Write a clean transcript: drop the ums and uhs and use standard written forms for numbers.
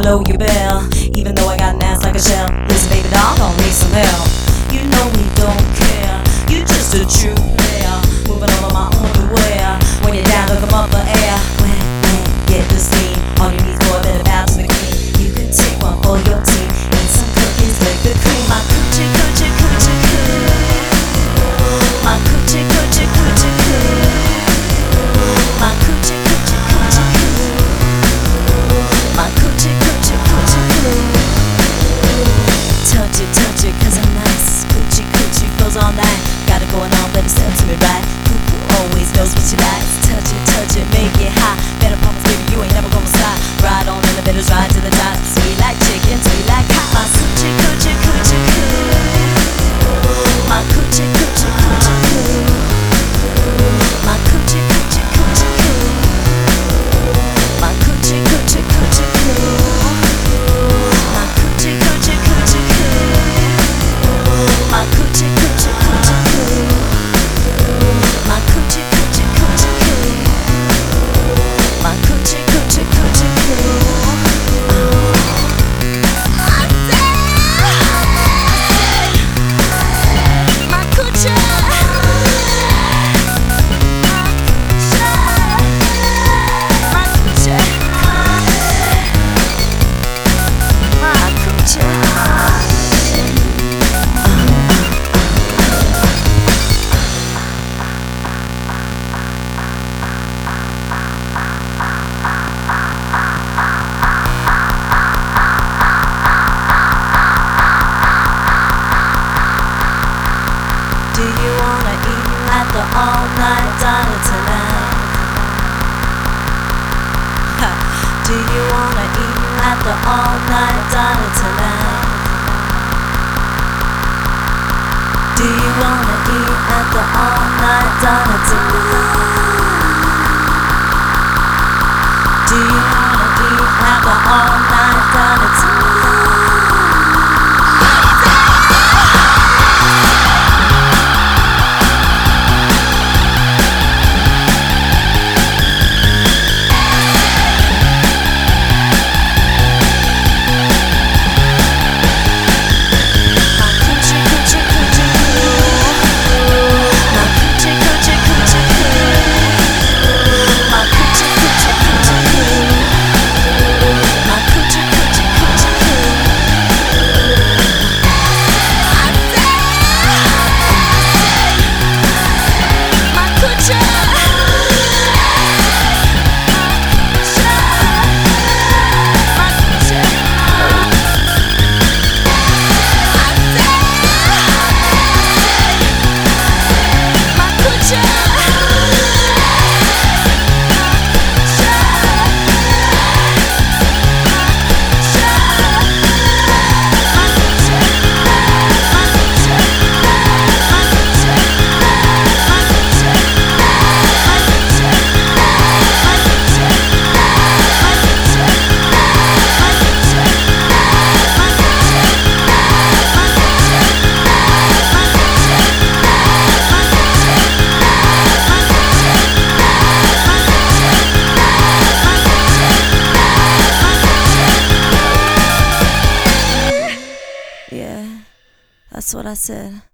below your bell. Even though I got an ass like a shell. Listen, baby doll, don't need some help. You know we don't care. You just a true player. Moving over my underwear. When you're down, look 'em up for air. When, get the steam. On your knees, boy, better bow to the queen. You can take one for your team. Eat some cookies with the cream. My coochie, coochie, coochie, coo. My coochie, coochie, coochie, coo. My coochie, coochie, coochie, coo. My coochie, coochie, coochie, coo. Touch it, 'cause I'm nice. Coochie, coochie goes all night. Got it going on, better sell to me right. Poo-poo always knows what she likes. Touch it, make it hot. Better promise, baby, you ain't never gonna stop. Ride on in the middle, ride to the top. Sweet like chicken, sweet like hot. My coochie, coochie, coochie, coo. My coochie, coochie, coochie, coo. My coochie, coochie, coochie, coo. My coochie, coochie, coochie, coo. My coochie, coochie, coochie, coo. My coochie, coochie, coochie, coo. My coochie, coochie, coochie, coo. My coochie, coochie, coochie, coo. Do you wanna eat at the all-night diner tonight? Do you wanna eat at the all-night diner tonight? Do you wanna eat at the all-night diner tonight? Do you wanna eat at the all-night diner tonight? Yeah, that's what I said.